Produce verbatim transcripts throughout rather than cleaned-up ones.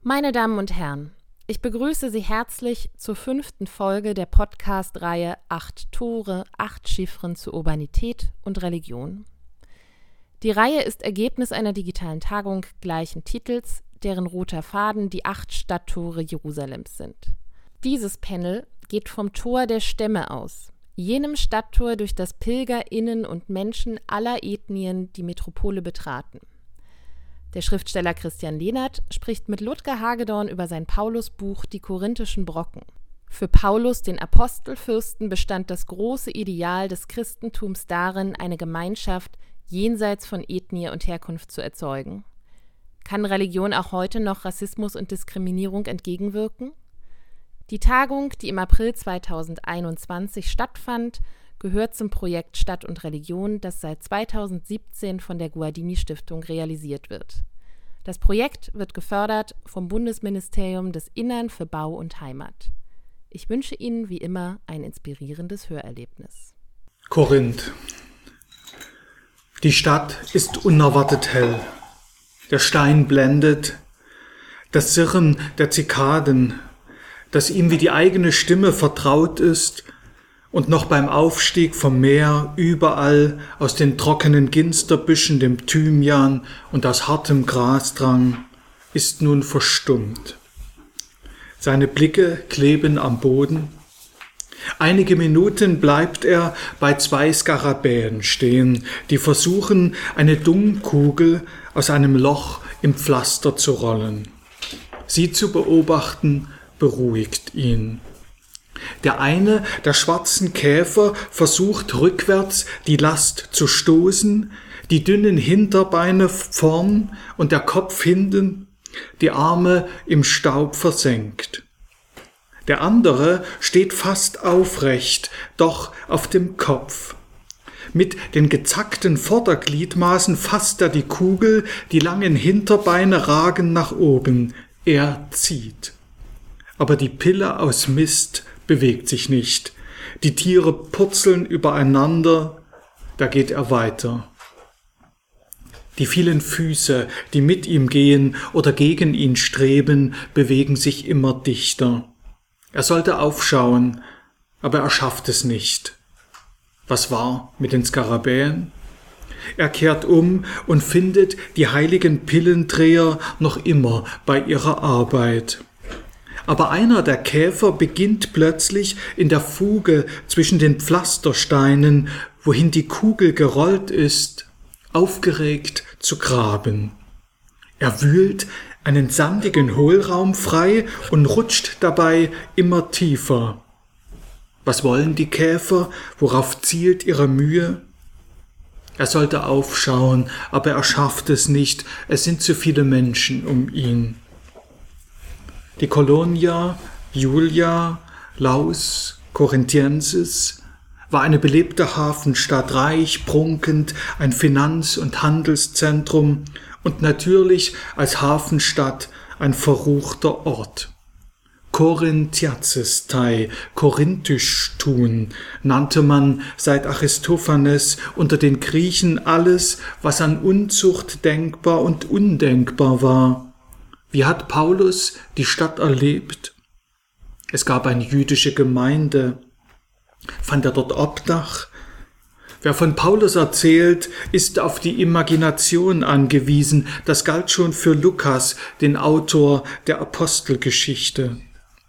Meine Damen und Herren, ich begrüße Sie herzlich zur fünften Folge der Podcast-Reihe Acht Tore, Acht Chiffren zur Urbanität und Religion. Die Reihe ist Ergebnis einer digitalen Tagung gleichen Titels, deren roter Faden die acht Stadttore Jerusalems sind. Dieses Panel geht vom Tor der Stämme aus, jenem Stadttor, durch das PilgerInnen und Menschen aller Ethnien die Metropole betraten. Der Schriftsteller Christian Lehnert spricht mit Ludger Hagedorn über sein Paulusbuch Die korinthischen Brocken. Für Paulus, den Apostelfürsten, bestand das große Ideal des Christentums darin, eine Gemeinschaft jenseits von Ethnie und Herkunft zu erzeugen. Kann Religion auch heute noch Rassismus und Diskriminierung entgegenwirken? Die Tagung, die im April zweitausendeinundzwanzig stattfand, gehört zum Projekt Stadt und Religion, das seit zweitausendsiebzehn von der Guardini-Stiftung realisiert wird. Das Projekt wird gefördert vom Bundesministerium des Innern für Bau und Heimat. Ich wünsche Ihnen wie immer ein inspirierendes Hörerlebnis. Korinth. Die Stadt ist unerwartet hell. Der Stein blendet. Das Sirren der Zikaden, das ihm wie die eigene Stimme vertraut ist, und noch beim Aufstieg vom Meer überall aus den trockenen Ginsterbüschen dem Thymian und aus hartem Gras drang, ist nun verstummt. Seine Blicke kleben am Boden. Einige Minuten bleibt er bei zwei Skarabäen stehen, die versuchen, eine Dungkugel aus einem Loch im Pflaster zu rollen. Sie zu beobachten, beruhigt ihn. Der eine der schwarzen Käfer versucht rückwärts die Last zu stoßen, die dünnen Hinterbeine vorn und der Kopf hinten, die Arme im Staub versenkt. Der andere steht fast aufrecht, doch auf dem Kopf. Mit den gezackten Vordergliedmaßen fasst er die Kugel, die langen Hinterbeine ragen nach oben. Er zieht. Aber die Pille aus Mist bewegt sich nicht. Die Tiere purzeln übereinander, da geht er weiter. Die vielen Füße, die mit ihm gehen oder gegen ihn streben, bewegen sich immer dichter. Er sollte aufschauen, aber er schafft es nicht. Was war mit den Skarabäen? Er kehrt um und findet die heiligen Pillendreher noch immer bei ihrer Arbeit. Aber einer der Käfer beginnt plötzlich in der Fuge zwischen den Pflastersteinen, wohin die Kugel gerollt ist, aufgeregt zu graben. Er wühlt einen sandigen Hohlraum frei und rutscht dabei immer tiefer. Was wollen die Käfer? Worauf zielt ihre Mühe? Er sollte aufschauen, aber er schafft es nicht. Es sind zu viele Menschen um ihn. Die Colonia Julia Laus Corinthiensis war eine belebte Hafenstadt, reich, prunkend, ein Finanz- und Handelszentrum und natürlich als Hafenstadt ein verruchter Ort. Korinthiazistei, korinthisch tun, nannte man seit Aristophanes unter den Griechen alles, was an Unzucht denkbar und undenkbar war. Wie hat Paulus die Stadt erlebt? Es gab eine jüdische Gemeinde. Fand er dort Obdach? Wer von Paulus erzählt, ist auf die Imagination angewiesen. Das galt schon für Lukas, den Autor der Apostelgeschichte.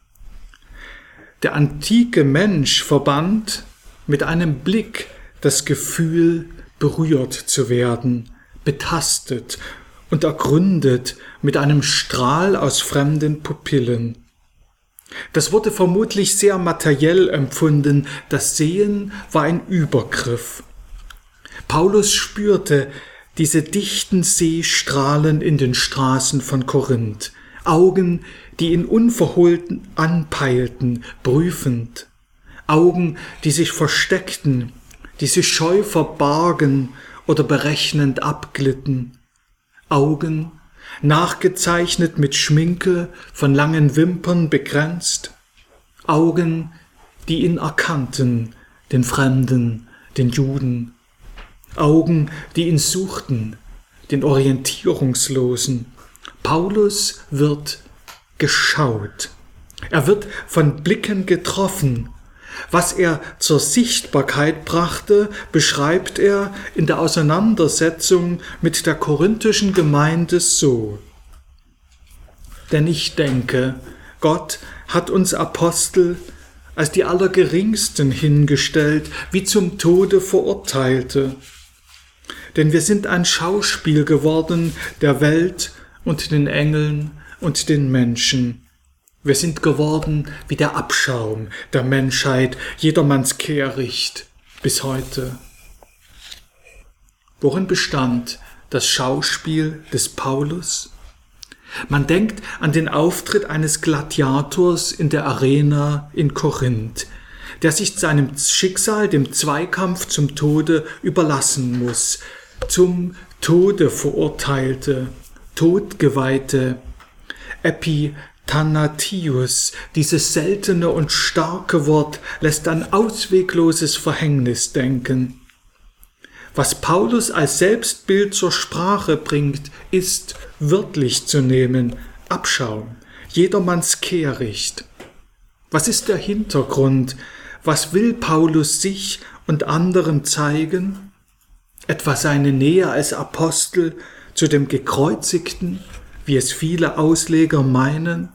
Der antike Mensch verband mit einem Blick das Gefühl, berührt zu werden, betastet und ergründet mit einem Strahl aus fremden Pupillen. Das wurde vermutlich sehr materiell empfunden. Das Sehen war ein Übergriff. Paulus spürte diese dichten Sehstrahlen in den Straßen von Korinth. Augen, die ihn unverhohlen anpeilten, prüfend. Augen, die sich versteckten, die sich scheu verbargen oder berechnend abglitten. Augen, nachgezeichnet mit Schminke, von langen Wimpern begrenzt. Augen, die ihn erkannten, den Fremden, den Juden. Augen, die ihn suchten, den Orientierungslosen. Paulus wird geschaut. Er wird von Blicken getroffen. Was er zur Sichtbarkeit brachte, beschreibt er in der Auseinandersetzung mit der korinthischen Gemeinde so: Denn ich denke, Gott hat uns Apostel als die Allergeringsten hingestellt, wie zum Tode Verurteilte. Denn wir sind ein Schauspiel geworden der Welt und den Engeln und den Menschen. Wir sind geworden wie der Abschaum der Menschheit, jedermanns Kehricht bis heute. Worin bestand das Schauspiel des Paulus? Man denkt an den Auftritt eines Gladiators in der Arena in Korinth, der sich seinem Schicksal, dem Zweikampf zum Tode überlassen muss, zum Tode verurteilte, Todgeweihte, Epithanatius. Dieses seltene und starke Wort lässt an auswegloses Verhängnis denken. Was Paulus als Selbstbild zur Sprache bringt, ist wörtlich zu nehmen: Abschaum, jedermanns Kehricht. Was ist der Hintergrund? Was will Paulus sich und anderen zeigen? Etwa seine Nähe als Apostel zu dem Gekreuzigten, wie es viele Ausleger meinen?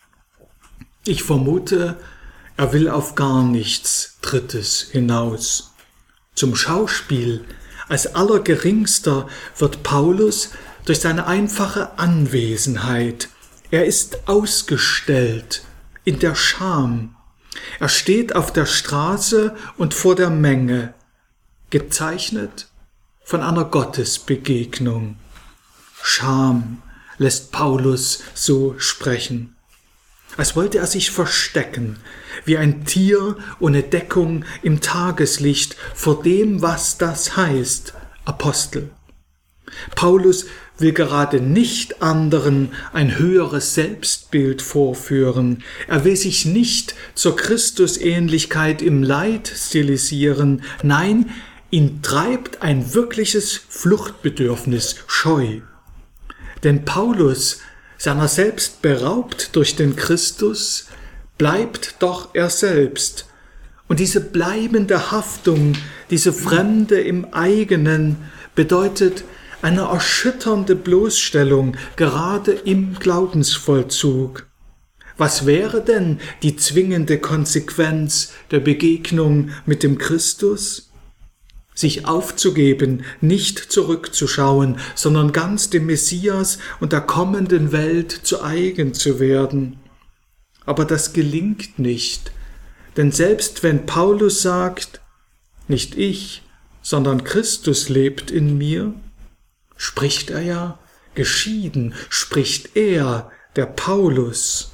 Ich vermute, er will auf gar nichts Drittes hinaus. Zum Schauspiel als Allergeringster wird Paulus durch seine einfache Anwesenheit. Er ist ausgestellt in der Scham. Er steht auf der Straße und vor der Menge, gezeichnet von einer Gottesbegegnung. Scham lässt Paulus so sprechen, als wollte er sich verstecken, wie ein Tier ohne Deckung im Tageslicht vor dem, was das heißt, Apostel. Paulus will gerade nicht anderen ein höheres Selbstbild vorführen. Er will sich nicht zur Christusähnlichkeit im Leid stilisieren. Nein, ihn treibt ein wirkliches Fluchtbedürfnis, Scheu. Denn Paulus, seiner selbst beraubt durch den Christus, bleibt doch er selbst. Und diese bleibende Haftung, diese Fremde im eigenen, bedeutet eine erschütternde Bloßstellung, gerade im Glaubensvollzug. Was wäre denn die zwingende Konsequenz der Begegnung mit dem Christus? Sich aufzugeben, nicht zurückzuschauen, sondern ganz dem Messias und der kommenden Welt zu eigen zu werden. Aber das gelingt nicht, denn selbst wenn Paulus sagt, nicht ich, sondern Christus lebt in mir, spricht er ja geschieden, spricht er, der Paulus.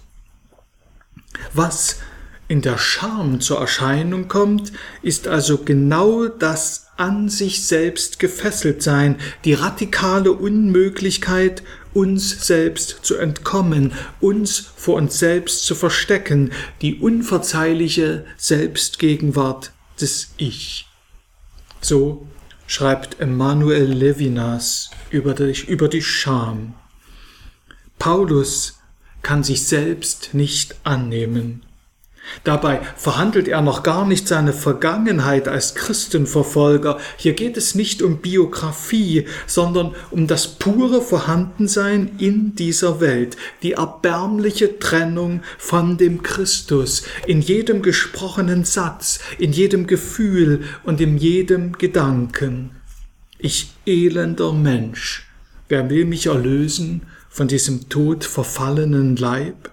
Was in der Scham zur Erscheinung kommt, ist also genau das an sich selbst gefesselt sein, die radikale Unmöglichkeit, uns selbst zu entkommen, uns vor uns selbst zu verstecken, die unverzeihliche Selbstgegenwart des Ich. So schreibt Emmanuel Levinas über die, über die Scham. Paulus kann sich selbst nicht annehmen. Dabei verhandelt er noch gar nicht seine Vergangenheit als Christenverfolger. Hier geht es nicht um Biografie, sondern um das pure Vorhandensein in dieser Welt, die erbärmliche Trennung von dem Christus, in jedem gesprochenen Satz, in jedem Gefühl und in jedem Gedanken. Ich elender Mensch, wer will mich erlösen von diesem todverfallenen Leib?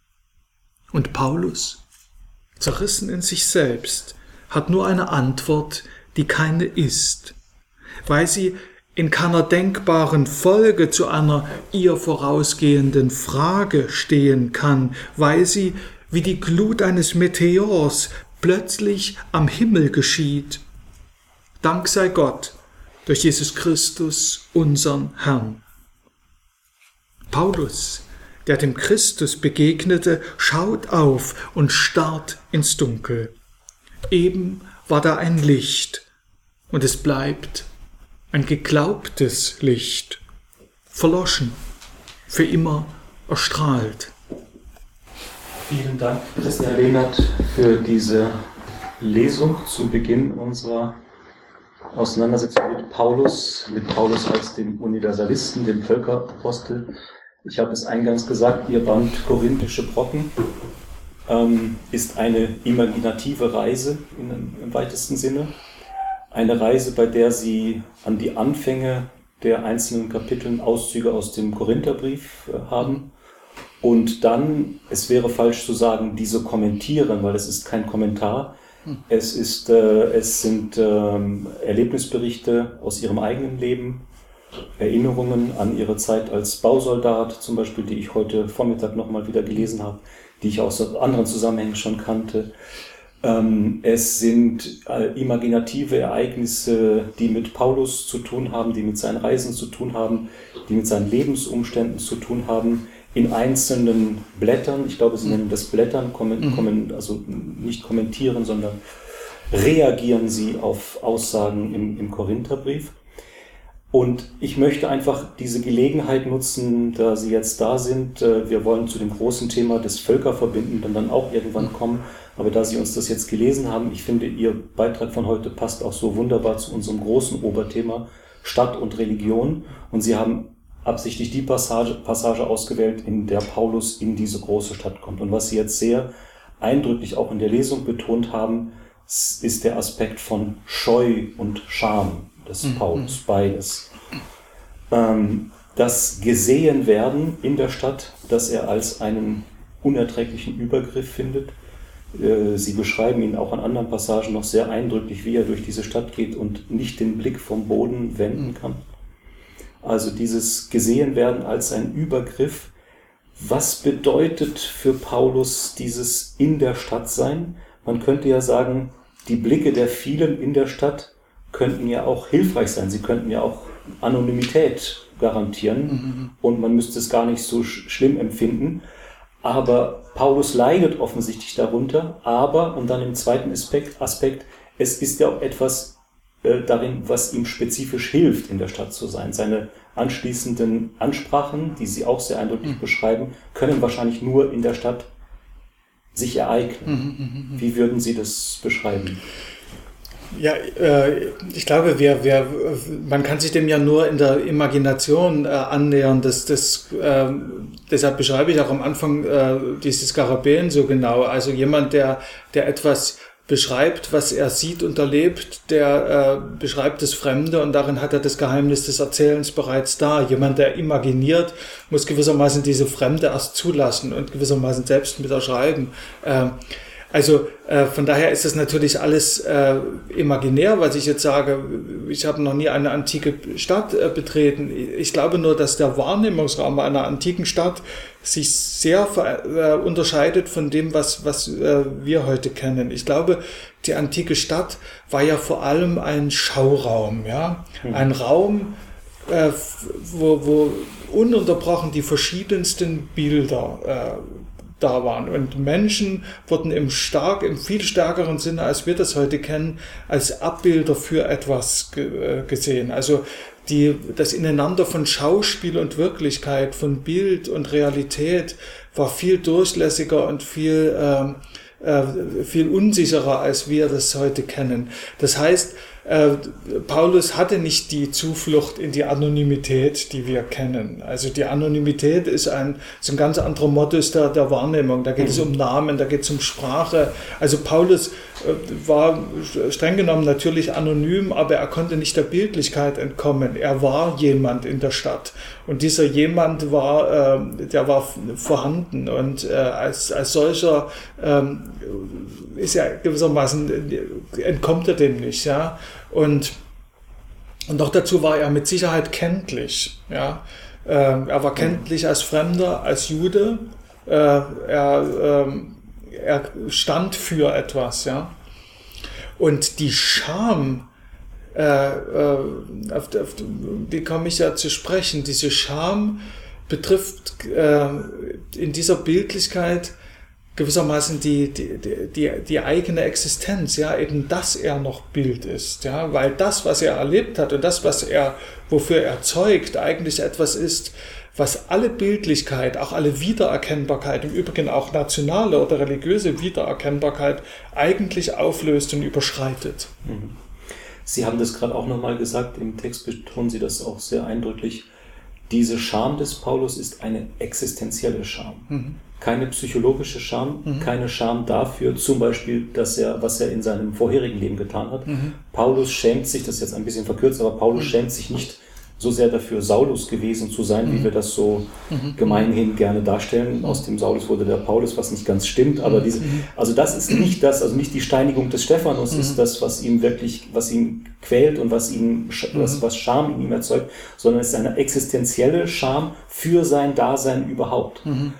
Und Paulus, zerrissen in sich selbst, hat nur eine Antwort, die keine ist, weil sie in keiner denkbaren Folge zu einer ihr vorausgehenden Frage stehen kann, weil sie wie die Glut eines Meteors plötzlich am Himmel geschieht. Dank sei Gott durch Jesus Christus, unseren Herrn. Paulus, der dem Christus begegnete, schaut auf und starrt ins Dunkel. Eben war da ein Licht, und es bleibt ein geglaubtes Licht, verloschen, für immer erstrahlt. Vielen Dank, Christian Lehnert, für diese Lesung zu Beginn unserer Auseinandersetzung mit Paulus, mit Paulus als dem Universalisten, dem Völkerapostel. Ich habe es eingangs gesagt, Ihr Band Korinthische Brocken ähm, ist eine imaginative Reise in, im weitesten Sinne. Eine Reise, bei der Sie an die Anfänge der einzelnen Kapiteln Auszüge aus dem Korintherbrief äh, haben. Und dann, es wäre falsch zu sagen, diese kommentieren, weil es ist kein Kommentar. Es ist, äh, es sind ähm, Erlebnisberichte aus ihrem eigenen Leben, Erinnerungen an ihre Zeit als Bausoldat, zum Beispiel, die ich heute Vormittag nochmal wieder gelesen habe, die ich aus anderen Zusammenhängen schon kannte. Ähm, es sind äh, imaginative Ereignisse, die mit Paulus zu tun haben, die mit seinen Reisen zu tun haben, die mit seinen Lebensumständen zu tun haben. In einzelnen Blättern, ich glaube, Sie nennen das Blättern, kommen, kommen, also nicht kommentieren, sondern reagieren Sie auf Aussagen im, im Korintherbrief. Und ich möchte einfach diese Gelegenheit nutzen, da Sie jetzt da sind. Wir wollen zu dem großen Thema des Völkerverbindenden dann auch irgendwann kommen. Aber da Sie uns das jetzt gelesen haben, ich finde, Ihr Beitrag von heute passt auch so wunderbar zu unserem großen Oberthema Stadt und Religion. Und Sie haben absichtlich die Passage, Passage ausgewählt, in der Paulus in diese große Stadt kommt. Und was Sie jetzt sehr eindrücklich auch in der Lesung betont haben, ist der Aspekt von Scheu und Scham des mhm. Paulus, beides. Ähm, das Gesehenwerden in der Stadt, das er als einen unerträglichen Übergriff findet. Äh, Sie beschreiben ihn auch an anderen Passagen noch sehr eindrücklich, wie er durch diese Stadt geht und nicht den Blick vom Boden wenden kann. Also dieses Gesehenwerden als ein Übergriff. Was bedeutet für Paulus dieses in der Stadt sein? Man könnte ja sagen, die Blicke der vielen in der Stadt könnten ja auch hilfreich sein. Sie könnten ja auch Anonymität garantieren mhm. und man müsste es gar nicht so sch- schlimm empfinden. Aber Paulus leidet offensichtlich darunter. Aber, und dann im zweiten Aspekt, Aspekt es ist ja auch etwas darin, was ihm spezifisch hilft, in der Stadt zu sein. Seine anschließenden Ansprachen, die Sie auch sehr eindrücklich mhm. beschreiben, können wahrscheinlich nur in der Stadt sich ereignen. Mhm, mh, Wie würden Sie das beschreiben? Ja, äh, ich glaube, wir, wir, man kann sich dem ja nur in der Imagination äh, annähern. Das, das, äh, deshalb beschreibe ich auch am Anfang äh, dieses Skarabäen so genau. Also jemand, der, der etwas beschreibt, was er sieht und erlebt, der äh, beschreibt das Fremde und darin hat er das Geheimnis des Erzählens bereits da. Jemand, der imaginiert, muss gewissermaßen diese Fremde erst zulassen und gewissermaßen selbst mit erschreiben. Äh, also äh, von daher ist das natürlich alles äh, imaginär, was ich jetzt sage. Ich habe noch nie eine antike Stadt äh, betreten. Ich glaube nur, dass der Wahrnehmungsraum einer antiken Stadt sich sehr äh, unterscheidet von dem, was, was äh, wir heute kennen. Ich glaube, die antike Stadt war ja vor allem ein Schauraum, ja, mhm. ein Raum, äh, wo, wo ununterbrochen die verschiedensten Bilder äh, da waren. Und Menschen wurden im stark, im viel stärkeren Sinne, als wir das heute kennen, als Abbilder für etwas ge- äh, gesehen. Also die, das Ineinander von Schauspiel und Wirklichkeit, von Bild und Realität war viel durchlässiger und viel, ähm, äh, viel unsicherer, als wir das heute kennen. Das heißt, äh, Paulus hatte nicht die Zuflucht in die Anonymität, die wir kennen. Also die Anonymität ist ein, ist ein ganz anderer Modus der, der Wahrnehmung. Da geht mhm. es um Namen, da geht es um Sprache. Also Paulus äh, war streng genommen natürlich anonym, aber er konnte nicht der Bildlichkeit entkommen. Er war jemand in der Stadt. Und dieser jemand war, äh, der war vorhanden. Und äh, als, als solcher ähm, ist er gewissermaßen, entkommt er dem nicht, ja. Und, und noch dazu war er mit Sicherheit kenntlich, ja. Äh, er war kenntlich als Fremder, als Jude. Äh, er, äh, er stand für etwas, ja. Und die Scham, äh, äh, auf, auf die komme ich ja zu sprechen, diese Scham betrifft äh, in dieser Bildlichkeit gewissermaßen die, die, die, die eigene Existenz, ja, eben, dass er noch Bild ist, ja, weil das, was er erlebt hat und das, was er, wofür er zeugt, eigentlich etwas ist, was alle Bildlichkeit, auch alle Wiedererkennbarkeit, im Übrigen auch nationale oder religiöse Wiedererkennbarkeit eigentlich auflöst und überschreitet. Sie haben das gerade auch nochmal gesagt, im Text betonen Sie das auch sehr eindrücklich. Diese Scham des Paulus ist eine existenzielle Scham. Mhm. Keine psychologische Scham, mhm. keine Scham dafür, zum Beispiel, dass er, was er in seinem vorherigen Leben getan hat. Mhm. Paulus schämt sich, das ist jetzt ein bisschen verkürzt, aber Paulus mhm. schämt sich nicht so sehr dafür, Saulus gewesen zu sein, mhm. wie wir das so mhm. gemeinhin gerne darstellen. Aus dem Saulus wurde der Paulus, was nicht ganz stimmt, aber diese, also das ist nicht das, also nicht die Steinigung des Stephanus mhm. ist das, was ihm wirklich, was ihn quält und was ihm, was, was Scham in ihm erzeugt, sondern es ist eine existenzielle Scham für sein Dasein überhaupt. Mhm.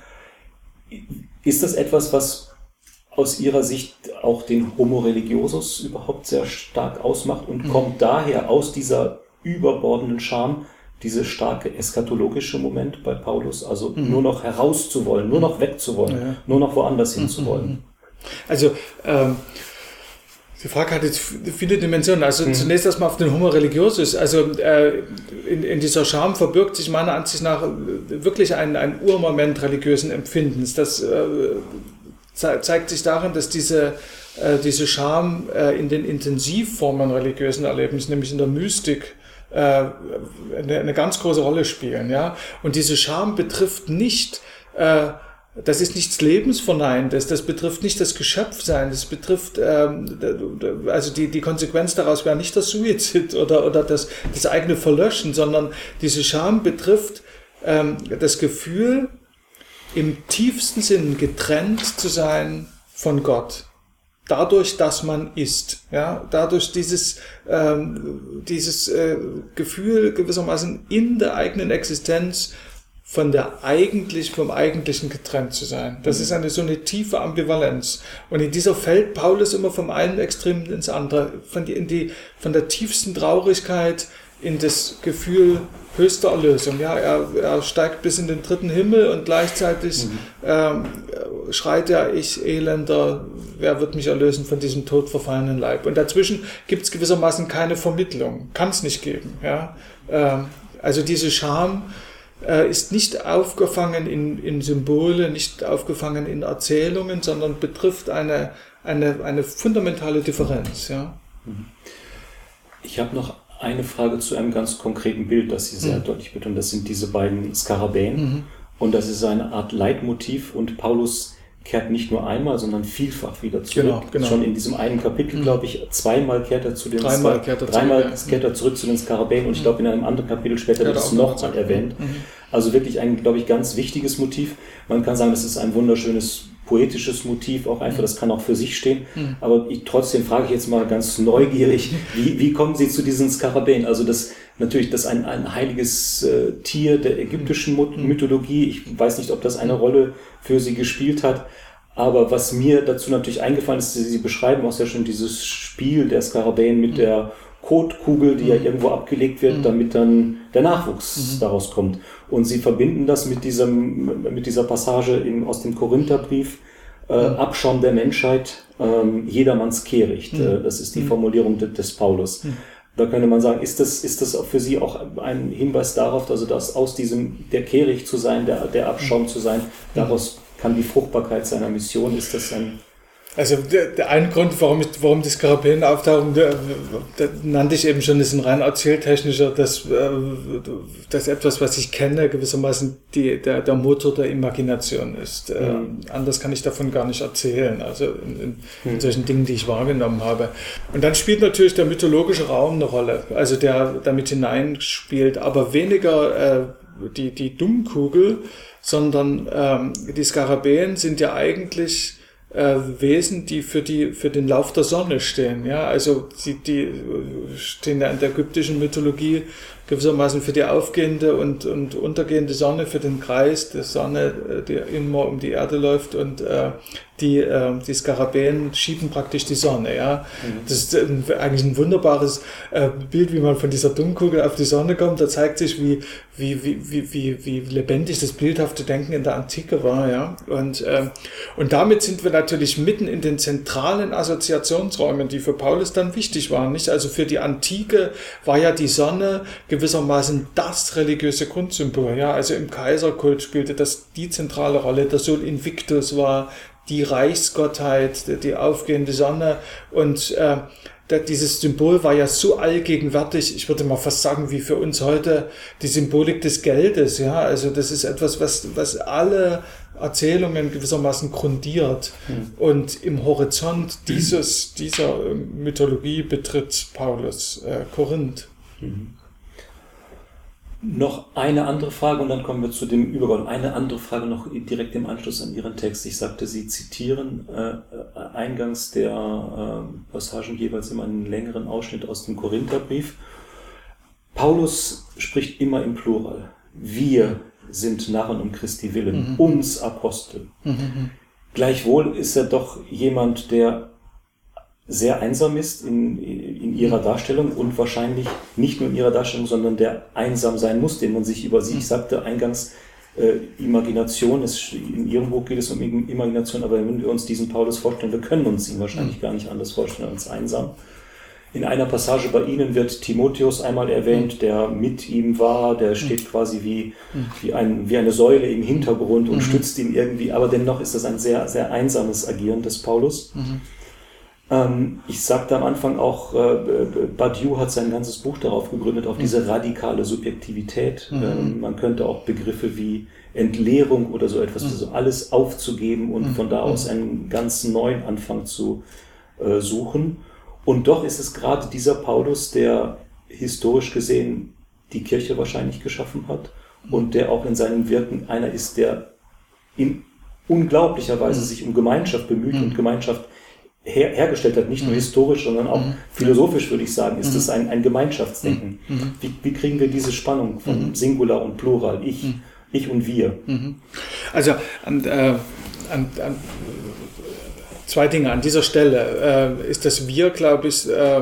Ist das etwas, was aus Ihrer Sicht auch den Homo religiosus überhaupt sehr stark ausmacht und mhm. kommt daher aus dieser überbordenden Scham diese starke eschatologische Moment bei Paulus, also mhm. nur noch herauszuwollen, nur noch wegzuwollen, ja. nur noch woanders hinzuwollen? Also ähm, die Frage hat jetzt viele Dimensionen. Also mhm. zunächst erstmal auf den Homo religiosus. Also äh, in, in dieser Scham verbirgt sich meiner Ansicht nach wirklich ein, ein Urmoment religiösen Empfindens. Das äh, ze- zeigt sich darin, dass diese äh, diese Scham äh, in den Intensivformen religiösen Erlebens, nämlich in der Mystik, Eine, eine ganz große Rolle spielen, ja. Und diese Scham betrifft nicht, äh, das ist nichts Lebensverneinendes, das betrifft nicht das Geschöpfsein, das betrifft, ähm, also die, die Konsequenz daraus wäre nicht das Suizid oder, oder das, das eigene Verlöschen, sondern diese Scham betrifft ähm, das Gefühl, im tiefsten Sinn getrennt zu sein von Gott. Dadurch, dass man ist, ja, dadurch dieses, ähm, dieses äh, Gefühl gewissermaßen in der eigenen Existenz von der eigentlich, vom Eigentlichen getrennt zu sein. Das ist eine so eine tiefe Ambivalenz. Und in dieser fällt Paulus immer vom einen Extrem ins andere, von, die, in die, von der tiefsten Traurigkeit in das Gefühl höchster Erlösung. Ja, er, er steigt bis in den dritten Himmel und gleichzeitig mhm. ähm, schreit er, ich Elender, wer wird mich erlösen von diesem todverfallenen Leib? Und dazwischen gibt es gewissermaßen keine Vermittlung, kann es nicht geben. Ja? Ähm, also diese Scham äh, ist nicht aufgefangen in, in Symbole, nicht aufgefangen in Erzählungen, sondern betrifft eine, eine, eine fundamentale Differenz. Ja? Ich habe noch eine Frage zu einem ganz konkreten Bild, das Sie sehr mhm. deutlich betonen. Das sind diese beiden Skarabäen. Mhm. Und das ist eine Art Leitmotiv. Und Paulus kehrt nicht nur einmal, sondern vielfach wieder zurück. Genau, genau. Schon in diesem einen Kapitel, mhm. glaube ich, zweimal kehrt er zu den Dreimal kehrt er, dreimal zurück, kehrt er zurück zu den Skarabäen. Und ich glaube, in einem anderen Kapitel später wird es noch mal erwähnt. Mhm. Also wirklich ein, glaube ich, ganz wichtiges Motiv. Man kann sagen, das ist ein wunderschönes poetisches Motiv, auch einfach, das kann auch für sich stehen. Mhm. Aber ich, trotzdem frage ich jetzt mal ganz neugierig, wie, wie kommen Sie zu diesen Skarabäen? Also das natürlich das ein, ein heiliges äh, Tier der ägyptischen Mythologie. Ich weiß nicht, ob das eine Rolle für Sie gespielt hat. Aber was mir dazu natürlich eingefallen ist, Sie beschreiben auch sehr schön dieses Spiel der Skarabäen mit der Kotkugel, die ja irgendwo abgelegt wird, damit dann der Nachwuchs mhm. daraus kommt. Und sie verbinden das mit diesem, mit dieser Passage in, aus dem Korintherbrief, äh, mhm. Abschaum der Menschheit, ähm, jedermanns Kehricht. Mhm. Äh, das ist die Formulierung de, des Paulus. Mhm. Da könnte man sagen, ist das, ist das für Sie auch ein Hinweis darauf, also dass aus diesem, der Kehricht zu sein, der, der Abschaum zu sein, daraus kann die Fruchtbarkeit seiner Mission, ist das ein... Also der, der eine Grund, warum, ich, warum die Skarabäen auftauchen, der, der nannte ich eben schon, ist ein rein erzähltechnischer, das, das etwas, was ich kenne, gewissermaßen die, der, der Motor der Imagination ist. Mhm. Ähm, anders kann ich davon gar nicht erzählen, also in, in, mhm. in solchen Dingen, die ich wahrgenommen habe. Und dann spielt natürlich der mythologische Raum eine Rolle, also der damit hineinspielt, aber weniger äh, die, die Dummkugel, sondern ähm, die Skarabäen sind ja eigentlich Äh, Wesen, die für die für den Lauf der Sonne stehen, ja, also die, die stehen ja in der ägyptischen Mythologie gewissermaßen für die aufgehende und und untergehende Sonne, für den Kreis der Sonne, die immer um die Erde läuft, und äh, die äh, die Skarabäen schieben praktisch die Sonne, ja. Mhm. Das ist ein, eigentlich ein wunderbares äh, Bild, wie man von dieser Dummkugel auf die Sonne kommt. Da zeigt sich, wie wie wie wie wie, wie lebendig das bildhafte Denken in der Antike war, ja. Und äh, und damit sind wir natürlich mitten in den zentralen Assoziationsräumen, die für Paulus dann wichtig waren, nicht? Also für die Antike war ja die Sonne gewissermaßen das religiöse Grundsymbol. Ja? Also im Kaiserkult spielte das die zentrale Rolle. Der Sol Invictus war die Reichsgottheit, die aufgehende Sonne. Und äh, dieses Symbol war ja so allgegenwärtig, ich würde mal fast sagen, wie für uns heute die Symbolik des Geldes. Ja, also das ist etwas, was, was alle Erzählungen gewissermaßen grundiert. Mhm. Und im Horizont dieses, dieser Mythologie betritt Paulus äh, Korinth. Mhm. Noch eine andere Frage und dann kommen wir zu dem Übergang. Eine andere Frage noch direkt im Anschluss an Ihren Text. Ich sagte, Sie zitieren äh, eingangs der äh, Passagen jeweils immer einen längeren Ausschnitt aus dem Korintherbrief. Paulus spricht immer im Plural. Wir sind Narren um Christi willen, mhm. uns Apostel. Mhm. Gleichwohl ist er doch jemand, der sehr einsam ist in, in ihrer Darstellung und wahrscheinlich nicht nur in ihrer Darstellung, sondern der einsam sein muss, den man sich über sie, ich sagte eingangs, äh, Imagination, ist, in ihrem Buch geht es um Imagination, aber wenn wir uns diesen Paulus vorstellen, wir können uns ihn wahrscheinlich gar nicht anders vorstellen als einsam. In einer Passage bei Ihnen wird Timotheus einmal erwähnt, der mit ihm war, der steht quasi wie, wie, ein, wie eine Säule im Hintergrund und mhm. stützt ihn irgendwie, aber dennoch ist das ein sehr, sehr einsames Agieren des Paulus. Mhm. Ich sagte am Anfang auch, Badiou hat sein ganzes Buch darauf gegründet, auf diese radikale Subjektivität. Mhm. Man könnte auch Begriffe wie Entleerung oder so etwas, mhm. also alles aufzugeben und mhm. von da aus einen ganz neuen Anfang zu äh, suchen. Und doch ist es gerade dieser Paulus, der historisch gesehen die Kirche wahrscheinlich geschaffen hat und der auch in seinem Wirken einer ist, der in unglaublicher Weise mhm. sich um Gemeinschaft bemüht mhm. und Gemeinschaft Her- hergestellt hat, nicht nur historisch, sondern auch mhm. philosophisch, würde ich sagen, ist es mhm. ein, ein Gemeinschaftsdenken. Mhm. Wie, wie kriegen wir diese Spannung von mhm. Singular und Plural, ich, mhm. ich und wir? Mhm. Also an, äh, an, an, zwei Dinge an dieser Stelle. Äh, ist das Wir, glaube ich, äh,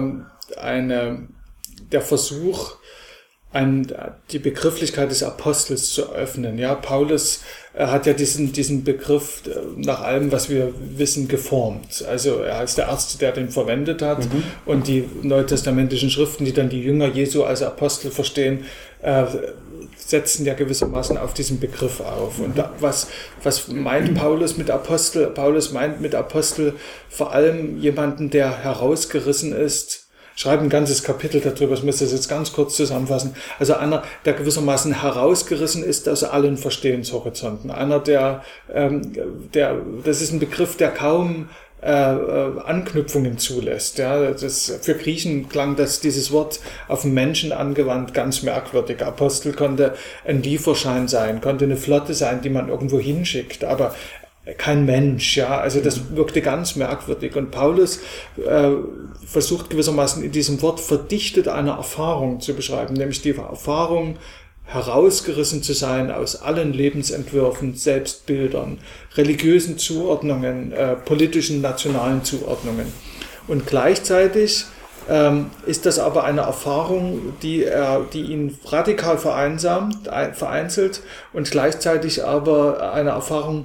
eine, der Versuch, ein, die Begrifflichkeit des Apostels zu öffnen. Ja, Paulus äh, hat ja diesen, diesen Begriff äh, nach allem, was wir wissen, geformt. Also er ist der Erste, der den verwendet hat mhm. und die neutestamentlichen Schriften, die dann die Jünger Jesu als Apostel verstehen, äh, setzen ja gewissermaßen auf diesen Begriff auf. Und da, was, was meint Paulus mit Apostel? Paulus meint mit Apostel vor allem jemanden, der herausgerissen ist. Schreibe ein ganzes Kapitel darüber, ich muss das jetzt ganz kurz zusammenfassen. Also einer, der gewissermaßen herausgerissen ist aus allen Verstehenshorizonten. Einer, der, ähm, der, das ist ein Begriff, der kaum äh, Anknüpfungen zulässt. Ja, das, für Griechen klang das, dieses Wort auf den Menschen angewandt ganz merkwürdig. Apostel konnte ein Lieferschein sein, konnte eine Flotte sein, die man irgendwo hinschickt, aber kein Mensch, ja, also das wirkte ganz merkwürdig. Und Paulus äh, versucht gewissermaßen in diesem Wort verdichtet eine Erfahrung zu beschreiben, nämlich die Erfahrung, herausgerissen zu sein aus allen Lebensentwürfen, Selbstbildern, religiösen Zuordnungen, äh, politischen, nationalen Zuordnungen. Und gleichzeitig ähm, ist das aber eine Erfahrung, die, er, die ihn radikal vereinsamt, vereinzelt und gleichzeitig aber eine Erfahrung,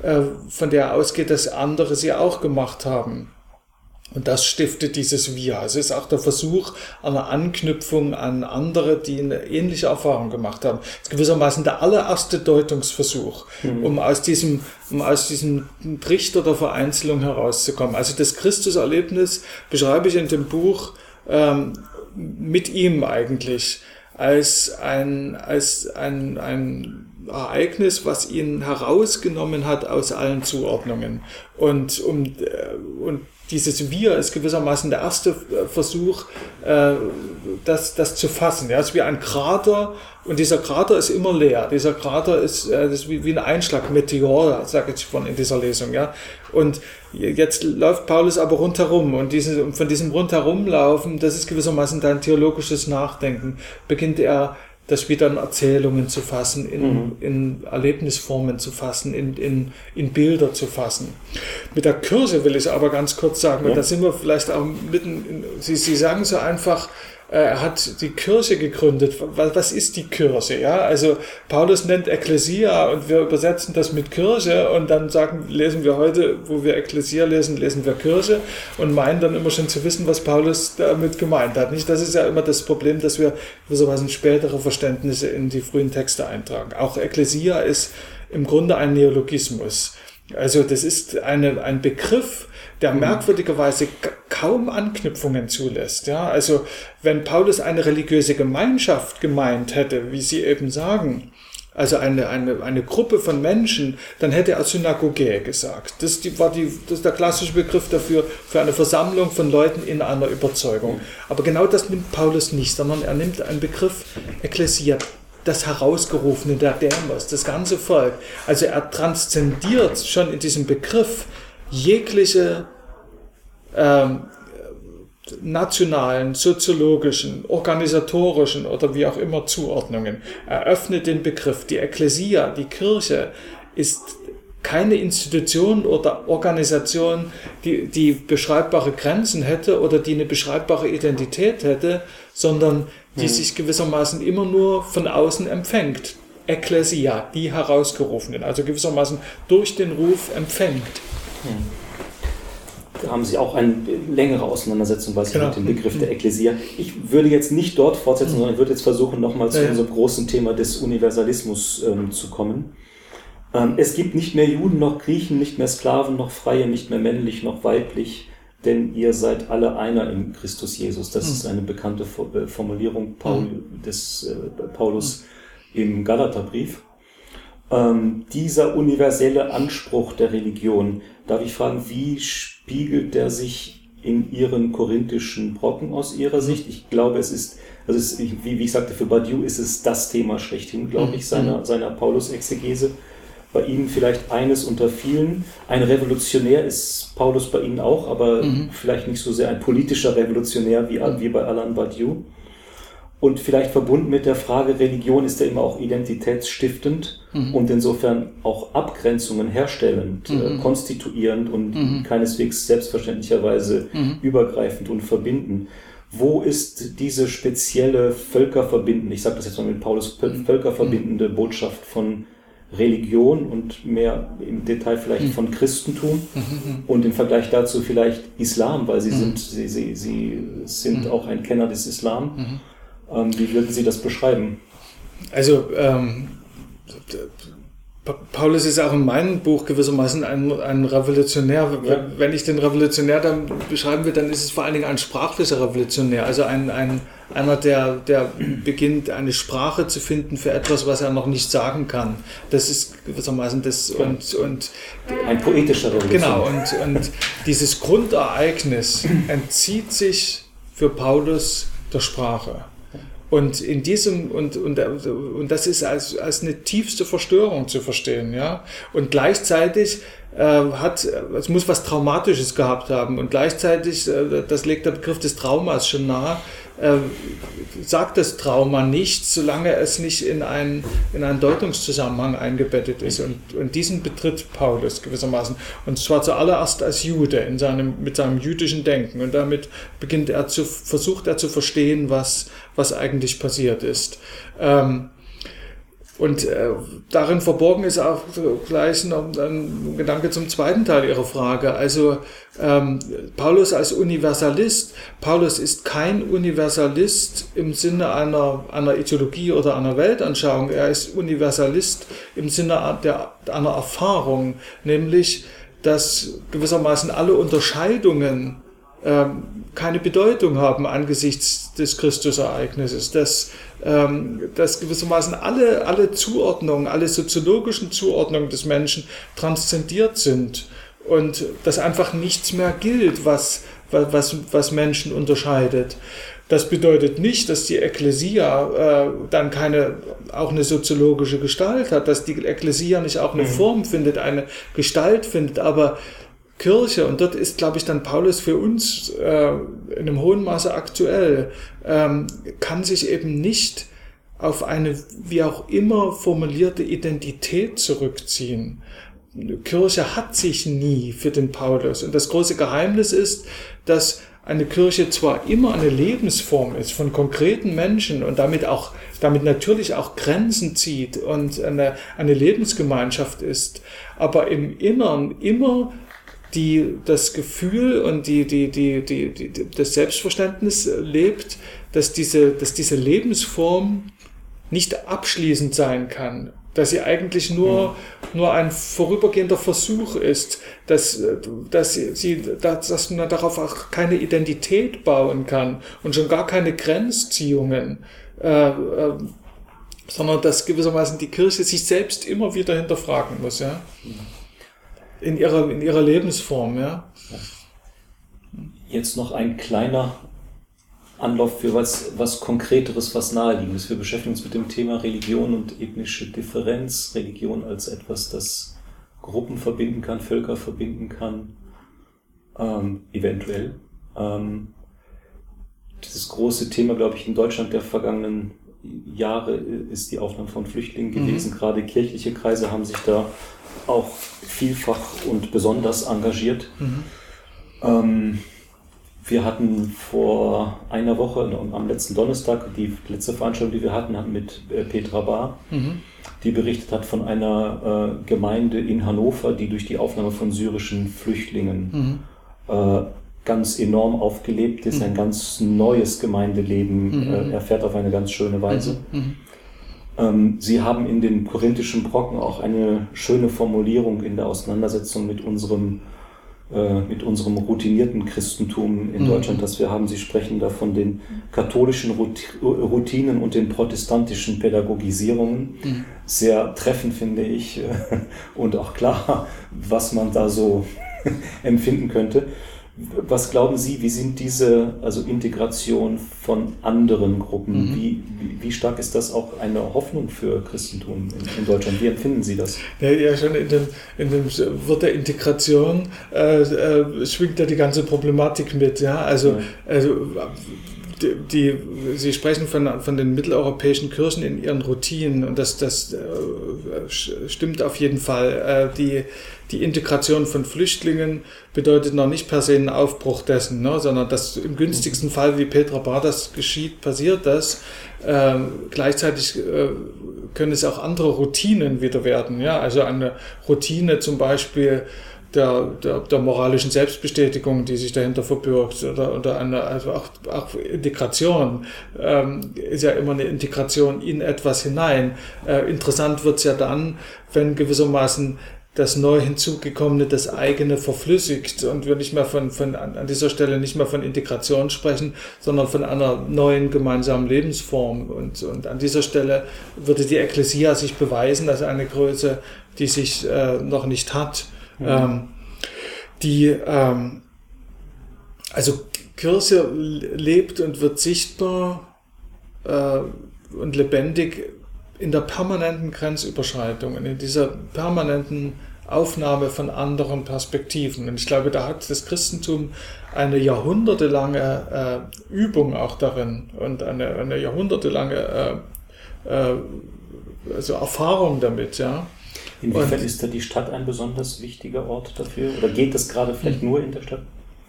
von der ausgeht, dass andere sie auch gemacht haben. Und das stiftet dieses Wir. Es ist auch der Versuch einer Anknüpfung an andere, die eine ähnliche Erfahrung gemacht haben. Es ist gewissermaßen der allererste Deutungsversuch, mhm. um aus diesem, um aus diesem Trichter der Vereinzelung herauszukommen. Also das Christuserlebnis beschreibe ich in dem Buch ähm, mit ihm eigentlich als ein, als ein, ein Ereignis, was ihn herausgenommen hat aus allen Zuordnungen. Und, um, und dieses Wir ist gewissermaßen der erste Versuch, das, das zu fassen. Ja, es ist wie ein Krater und dieser Krater ist immer leer. Dieser Krater ist, das ist wie, wie ein Einschlag, Meteor, sage ich von in dieser Lesung. Ja. Und jetzt läuft Paulus aber rundherum und diese, von diesem Rundherumlaufen, das ist gewissermaßen dein theologisches Nachdenken, beginnt er das wieder in Erzählungen zu fassen, in, mhm. in Erlebnisformen zu fassen, in, in, in Bilder zu fassen. Mit der Kirche will ich aber ganz kurz sagen, ja. und da sind wir vielleicht auch mitten, in, Sie, Sie sagen so einfach, er hat die Kirche gegründet. Was ist die Kirche? Ja, also Paulus nennt Ekklesia und wir übersetzen das mit Kirche und dann sagen, lesen wir heute, wo wir Ekklesia lesen, lesen wir Kirche und meinen dann immer schon zu wissen, was Paulus damit gemeint hat. Nicht? Das ist ja immer das Problem, dass wir gewissermaßen spätere Verständnisse in die frühen Texte eintragen. Auch Ekklesia ist im Grunde ein Neologismus. Also das ist eine, ein Begriff, der merkwürdigerweise kaum Anknüpfungen zulässt. Ja, also wenn Paulus eine religiöse Gemeinschaft gemeint hätte, wie Sie eben sagen, also eine, eine, eine Gruppe von Menschen, dann hätte er Synagoge gesagt. Das, die, war die, das ist der klassische Begriff dafür, für eine Versammlung von Leuten in einer Überzeugung. Aber genau das nimmt Paulus nicht, sondern er nimmt einen Begriff Ekklesia, das Herausgerufene, der Demos, das ganze Volk. Also er transzendiert schon in diesem Begriff jegliche ähm, nationalen, soziologischen, organisatorischen oder wie auch immer Zuordnungen. Er öffnet den Begriff. Die Ekklesia, die Kirche, ist keine Institution oder Organisation, die, die beschreibbare Grenzen hätte oder die eine beschreibbare Identität hätte, sondern die hm. sich gewissermaßen immer nur von außen empfängt. Ekklesia, die Herausgerufenen, also gewissermaßen durch den Ruf empfängt. Da haben Sie auch eine längere Auseinandersetzung, weiß ich, genau. mit dem Begriff der Ekklesia. Ich würde jetzt nicht dort fortsetzen, mhm. sondern ich würde jetzt versuchen, nochmal zu ja, unserem großen Thema des Universalismus ähm, zu kommen. Ähm, es gibt nicht mehr Juden noch Griechen, nicht mehr Sklaven noch Freie, nicht mehr männlich noch weiblich, denn ihr seid alle einer in Christus Jesus. Das mhm. ist eine bekannte Formulierung Paul, mhm. des äh, Paulus mhm. im Galaterbrief. Ähm, dieser universelle Anspruch der Religion, darf ich fragen, wie spiegelt der sich in Ihren korinthischen Brocken aus Ihrer Sicht? Ich glaube, es ist, also es ist, wie, wie ich sagte, für Badiou ist es das Thema schlechthin, glaube ich, seiner, seiner Paulus-Exegese. Bei Ihnen vielleicht eines unter vielen. Ein Revolutionär ist Paulus bei Ihnen auch, aber mhm. vielleicht nicht so sehr ein politischer Revolutionär wie, wie bei Alain Badiou. Und vielleicht verbunden mit der Frage, Religion ist ja immer auch identitätsstiftend mhm. und insofern auch Abgrenzungen herstellend, mhm. äh, konstituierend und mhm. keineswegs selbstverständlicherweise mhm. übergreifend und verbindend. Wo ist diese spezielle völkerverbindende, ich sage das jetzt mal mit Paulus, völkerverbindende Botschaft von Religion und mehr im Detail vielleicht mhm. von Christentum mhm. und im Vergleich dazu vielleicht Islam, weil Sie mhm. sind, Sie, Sie, Sie sind mhm. auch ein Kenner des Islam. Mhm. Wie würden Sie das beschreiben? Also, ähm, Paulus ist auch in meinem Buch gewissermaßen ein, ein Revolutionär. Ja. Wenn ich den Revolutionär dann beschreiben will, dann ist es vor allen Dingen ein sprachlicher Revolutionär. Also ein, ein, einer, der, der beginnt, eine Sprache zu finden für etwas, was er noch nicht sagen kann. Das ist gewissermaßen das. Ja. Und, und, ein poetischer Revolutionär. Genau, und, und dieses Grundereignis entzieht sich für Paulus der Sprache. Und in diesem, und, und, und das ist als, als eine tiefste Verstörung zu verstehen, ja. Und gleichzeitig äh, hat, es muss was Traumatisches gehabt haben. Und gleichzeitig, äh, das legt der Begriff des Traumas schon nahe, äh, sagt das Trauma nichts, solange es nicht in einen, in einen Deutungszusammenhang eingebettet ist. Und, und diesen betritt Paulus gewissermaßen. Und zwar zuallererst als Jude in seinem, mit seinem jüdischen Denken. Und damit beginnt er zu, versucht er zu verstehen, was, was eigentlich passiert ist. Ähm, Und äh, darin verborgen ist auch gleich noch ein Gedanke zum zweiten Teil Ihrer Frage. Also ähm, Paulus als Universalist. Paulus ist kein Universalist im Sinne einer, einer Ideologie oder einer Weltanschauung. Er ist Universalist im Sinne der, einer Erfahrung, nämlich, dass gewissermaßen alle Unterscheidungen ähm, keine Bedeutung haben angesichts des Christusereignisses, dass, ähm, dass gewissermaßen alle, alle Zuordnungen, alle soziologischen Zuordnungen des Menschen transzendiert sind und dass einfach nichts mehr gilt, was, was, was Menschen unterscheidet. Das bedeutet nicht, dass die Ekklesia äh, dann keine, auch eine soziologische Gestalt hat, dass die Ekklesia nicht auch eine mhm. Form findet, eine Gestalt findet, aber Kirche, und dort ist, glaube ich, dann Paulus für uns äh, in einem hohen Maße aktuell, ähm, kann sich eben nicht auf eine wie auch immer formulierte Identität zurückziehen. Kirche hat sich nie für den Paulus. Und das große Geheimnis ist, dass eine Kirche zwar immer eine Lebensform ist von konkreten Menschen und damit auch, damit natürlich auch Grenzen zieht und eine, eine Lebensgemeinschaft ist, aber im Innern immer die, das Gefühl und die, die, die, die, die, das Selbstverständnis lebt, dass diese, dass diese Lebensform nicht abschließend sein kann, dass sie eigentlich nur, mhm. nur ein vorübergehender Versuch ist, dass, dass, sie, dass, dass man darauf auch keine Identität bauen kann und schon gar keine Grenzziehungen, äh, äh, sondern dass gewissermaßen die Kirche sich selbst immer wieder hinterfragen muss, ja, in ihrer, in ihrer Lebensform, ja. Jetzt noch ein kleiner Anlauf für was, was Konkreteres, was Naheliegendes. Wir beschäftigen uns mit dem Thema Religion und ethnische Differenz. Religion als etwas, das Gruppen verbinden kann, Völker verbinden kann, ähm, eventuell. Ähm, dieses große Thema, glaube ich, in Deutschland der vergangenen Jahre ist die Aufnahme von Flüchtlingen gewesen. Mhm. Gerade kirchliche Kreise haben sich da auch vielfach und besonders engagiert. Mhm. Ähm, Wir hatten vor einer Woche, am letzten Donnerstag, die letzte Veranstaltung, die wir hatten, hatten mit Petra Bahr, mhm. die berichtet hat von einer äh, Gemeinde in Hannover, die durch die Aufnahme von syrischen Flüchtlingen mhm. äh, ganz enorm aufgelebt ist, mhm. ein ganz neues Gemeindeleben mhm. äh, erfährt auf eine ganz schöne Weise. Mhm. Ähm, Sie haben in den korinthischen Brocken auch eine schöne Formulierung in der Auseinandersetzung mit unserem mit unserem routinierten Christentum in mhm. Deutschland, das wir haben. Sie sprechen da von den katholischen Routinen und den protestantischen Pädagogisierungen. Mhm. Sehr treffend, finde ich, und auch klar, was man da so empfinden könnte. Was glauben Sie, wie sind diese, also Integration von anderen Gruppen, mhm. wie, wie, wie stark ist das auch eine Hoffnung für Christentum in, in Deutschland? Wie empfinden Sie das? Ja, ja schon in dem, in dem Wort der Integration äh, äh, schwingt ja die ganze Problematik mit. Ja? Also, ja. also die, die, Sie sprechen von, von den mitteleuropäischen Kirchen in ihren Routinen und das, das äh, stimmt auf jeden Fall. Äh, die Die Integration von Flüchtlingen bedeutet noch nicht per se einen Aufbruch dessen, ne, sondern dass im günstigsten Fall, wie Petra Bahr das geschieht, passiert das. Ähm, gleichzeitig äh, können es auch andere Routinen wieder werden. Ja? Also eine Routine zum Beispiel der, der, der moralischen Selbstbestätigung, die sich dahinter verbirgt, oder, oder eine, also auch, auch Integration ähm, ist ja immer eine Integration in etwas hinein. Äh, interessant wird es ja dann, wenn gewissermaßen das neu hinzugekommene, das eigene verflüssigt und wir nicht mehr von, von, an dieser Stelle nicht mehr von Integration sprechen, sondern von einer neuen gemeinsamen Lebensform. Und, und an dieser Stelle würde die Ekklesia sich beweisen als eine Größe, die sich äh, noch nicht hat. Mhm. Ähm, die, ähm, also Kirche lebt und wird sichtbar äh, und lebendig in der permanenten Grenzüberschreitung, in dieser permanenten Aufnahme von anderen Perspektiven. Und ich glaube, da hat das Christentum eine jahrhundertelange äh, Übung auch darin und eine, eine jahrhundertelange äh, äh, also Erfahrung damit. Ja. Inwiefern und, ist da die Stadt ein besonders wichtiger Ort dafür? Oder geht das gerade vielleicht nur in der Stadt?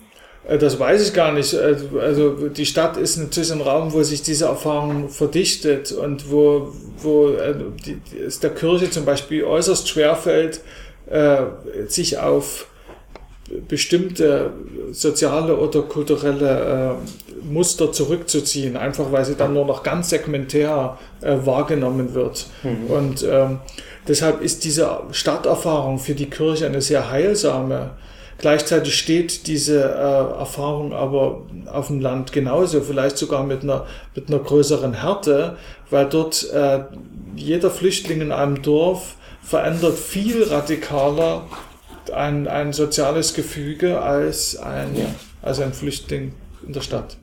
Das weiß ich gar nicht. Also die Stadt ist natürlich ein Raum, wo sich diese Erfahrung verdichtet und wo, wo die, es der Kirche zum Beispiel äußerst schwerfällt, sich auf bestimmte soziale oder kulturelle Muster zurückzuziehen, einfach weil sie dann nur noch ganz segmentär wahrgenommen wird. Mhm. Und ähm, deshalb ist diese Stadterfahrung für die Kirche eine sehr heilsame. Gleichzeitig steht diese äh, Erfahrung aber auf dem Land genauso, vielleicht sogar mit einer, mit einer größeren Härte, weil dort äh, jeder Flüchtling in einem Dorf verändert viel radikaler ein, ein soziales Gefüge als ein, ja. als ein Flüchtling in der Stadt.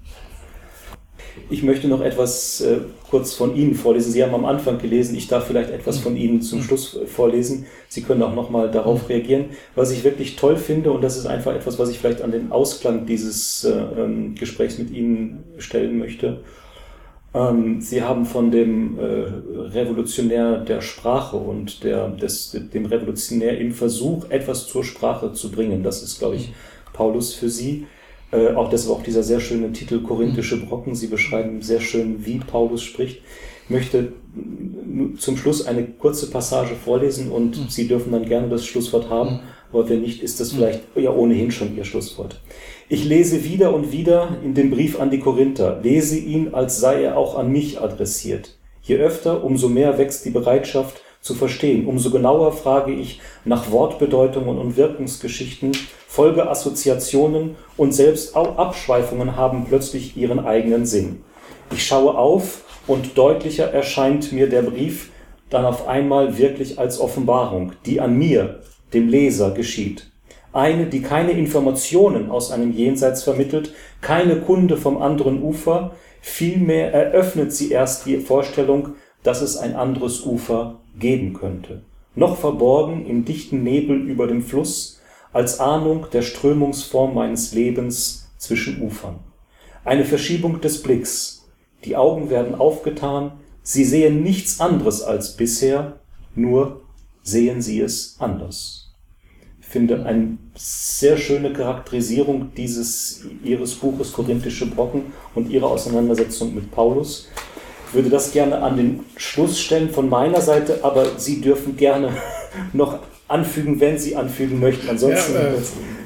Ich möchte noch etwas äh, kurz von Ihnen vorlesen. Sie haben am Anfang gelesen, ich darf vielleicht etwas von Ihnen zum Schluss vorlesen. Sie können auch nochmal darauf reagieren. Was ich wirklich toll finde, und das ist einfach etwas, was ich vielleicht an den Ausklang dieses äh, Gesprächs mit Ihnen stellen möchte. Ähm, Sie haben von dem äh, Revolutionär der Sprache und der, des, dem Revolutionär im Versuch, etwas zur Sprache zu bringen. Das ist, glaube ich, Paulus für Sie. Äh, auch das war auch dieser sehr schöne Titel Korinthische Brocken. Sie beschreiben sehr schön, wie Paulus spricht. Ich möchte zum Schluss eine kurze Passage vorlesen und mhm. Sie dürfen dann gerne das Schlusswort haben, mhm. aber wenn nicht, ist das vielleicht ja ohnehin schon Ihr Schlusswort. Ich lese wieder und wieder in dem Brief an die Korinther, lese ihn, als sei er auch an mich adressiert. Je öfter, umso mehr wächst die Bereitschaft zu verstehen. Umso genauer frage ich nach Wortbedeutungen und Wirkungsgeschichten, Folgeassoziationen und selbst auch Abschweifungen haben plötzlich ihren eigenen Sinn. Ich schaue auf und deutlicher erscheint mir der Brief dann auf einmal wirklich als Offenbarung, die an mir, dem Leser, geschieht. Eine, die keine Informationen aus einem Jenseits vermittelt, keine Kunde vom anderen Ufer, vielmehr eröffnet sie erst die Vorstellung, dass es ein anderes Ufer geben könnte. Noch verborgen im dichten Nebel über dem Fluss, als Ahnung der Strömungsform meines Lebens zwischen Ufern. Eine Verschiebung des Blicks. Die Augen werden aufgetan, sie sehen nichts anderes als bisher, nur sehen sie es anders. Ich finde eine sehr schöne Charakterisierung dieses ihres Buches Korinthische Brocken und ihrer Auseinandersetzung mit Paulus. Ich würde das gerne an den Schluss stellen von meiner Seite, aber Sie dürfen gerne noch anfügen, wenn Sie anfügen möchten. Ansonsten. Ja, äh,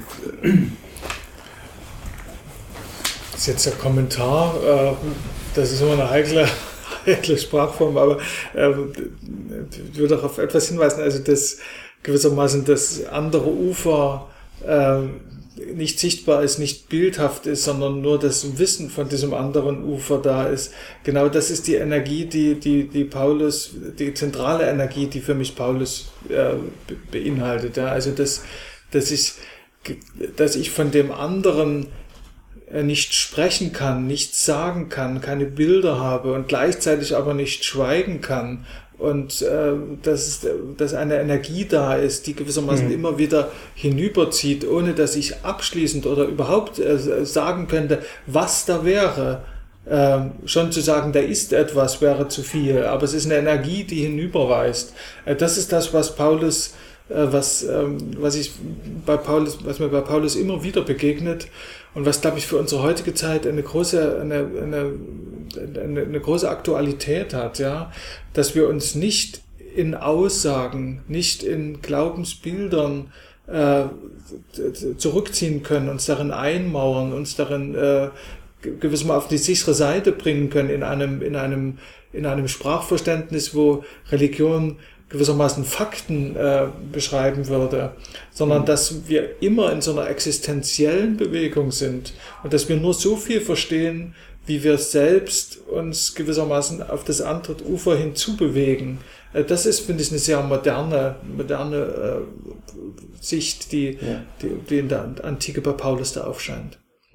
das ist jetzt der Kommentar, äh, das ist immer eine heikle, heikle Sprachform, aber äh, ich würde auch auf etwas hinweisen, also das gewissermaßen das andere Ufer äh, nicht sichtbar ist, nicht bildhaft ist, sondern nur das Wissen von diesem anderen Ufer da ist. Genau das ist die Energie, die, die, die Paulus, die zentrale Energie, die für mich Paulus äh, beinhaltet. Ja. Also, dass, dass ich, dass ich von dem anderen nicht sprechen kann, nichts sagen kann, keine Bilder habe und gleichzeitig aber nicht schweigen kann. Und äh, dass, dass eine Energie da ist, die gewissermaßen mhm. immer wieder hinüberzieht, ohne dass ich abschließend oder überhaupt äh, sagen könnte, was da wäre. Äh, schon zu sagen, da ist etwas, wäre zu viel, aber es ist eine Energie, die hinüberweist. Äh, das ist das, was Paulus, äh, was, ähm, was ich bei Paulus, was mir bei Paulus immer wieder begegnet und was, glaube ich, für unsere heutige Zeit eine große, eine, eine, eine, eine große Aktualität hat, ja, dass wir uns nicht in Aussagen, nicht in Glaubensbildern äh, zurückziehen können, uns darin einmauern, uns darin äh, gewissermaßen auf die sichere Seite bringen können in einem, in einem, in einem Sprachverständnis, wo Religion gewissermaßen Fakten äh, beschreiben würde, sondern dass wir immer in so einer existenziellen Bewegung sind und dass wir nur so viel verstehen, wie wir selbst uns gewissermaßen auf das andere Ufer hinzubewegen. Äh, das ist, finde ich, eine sehr moderne, moderne äh, Sicht, die, ja. die, die in der Antike bei Paulus da aufscheint.